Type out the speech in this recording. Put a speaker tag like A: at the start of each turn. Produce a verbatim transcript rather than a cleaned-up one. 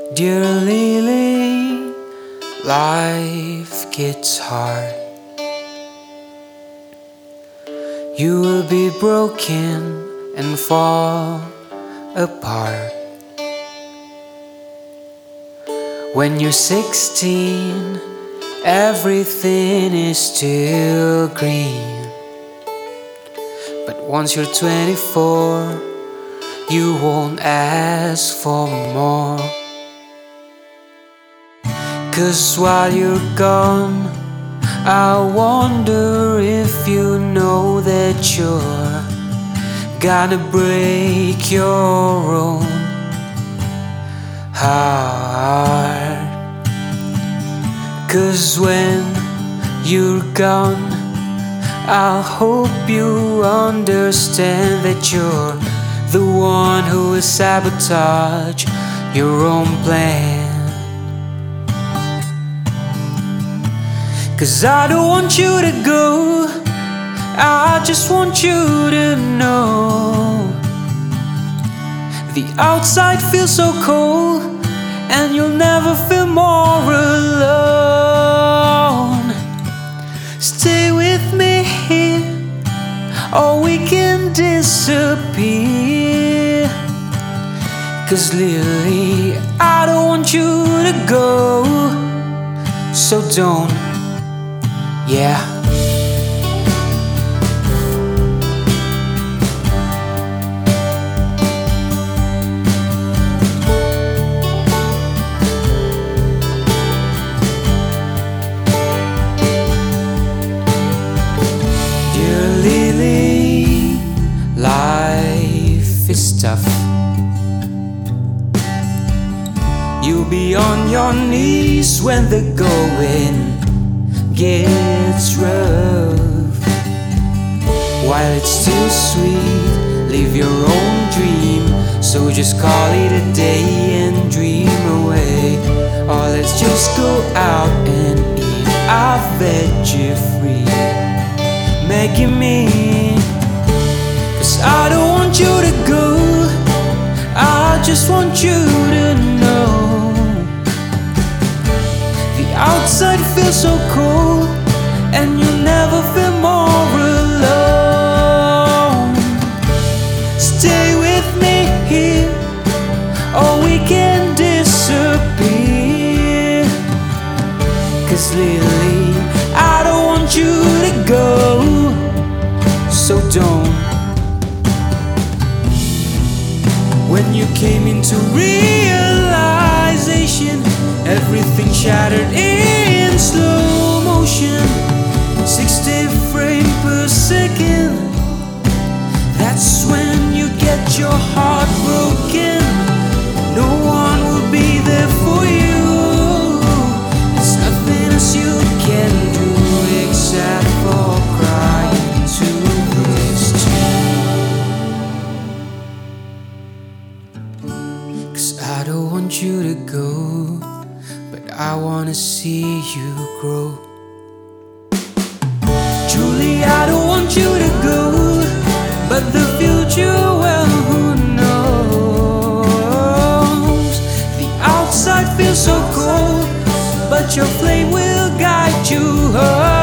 A: Dear Lily, life gets hard. You will be broken and fall apart. When you're sixteen, everything is still green. But once you're twenty-four, you won't ask for more. 'Cause while you're gone, I wonder if you know that you're gonna break your own heart. 'Cause when you're gone, I hope you understand that you're the one who will sabotage your own plan. 'Cause I don't want you to go, I just want you to know the outside feels so cold, and you'll never feel more alone. Stay with me here, or we can disappear. 'Cause Lily, I don't want you to go, so don't. Yeah. Dear Lily, life is tough. You'll be on your knees when the going gets rough. While it's still sweet, live your own dream. So just call it a day and dream away. Or let's just go out and eat our veggie free Maggie mee. 'Cause I don't want you to go, I just want you to know the outside feels so cold, and you'll never feel more alone. Stay with me here, or we can disappear. 'Cause Lily, I don't want you to go, so don't. When you came into realization, everything shattered in slow motion, sixty frames per second. That's when you get your heart broken. No one will be there for you. There's nothing else you can do except for cry into this tune. 'Cause I don't want you to go, but I wanna see you grow. Truly, I don't want you to go, but the future, well, who knows? The outside feels so cold, but your flame will guide you home.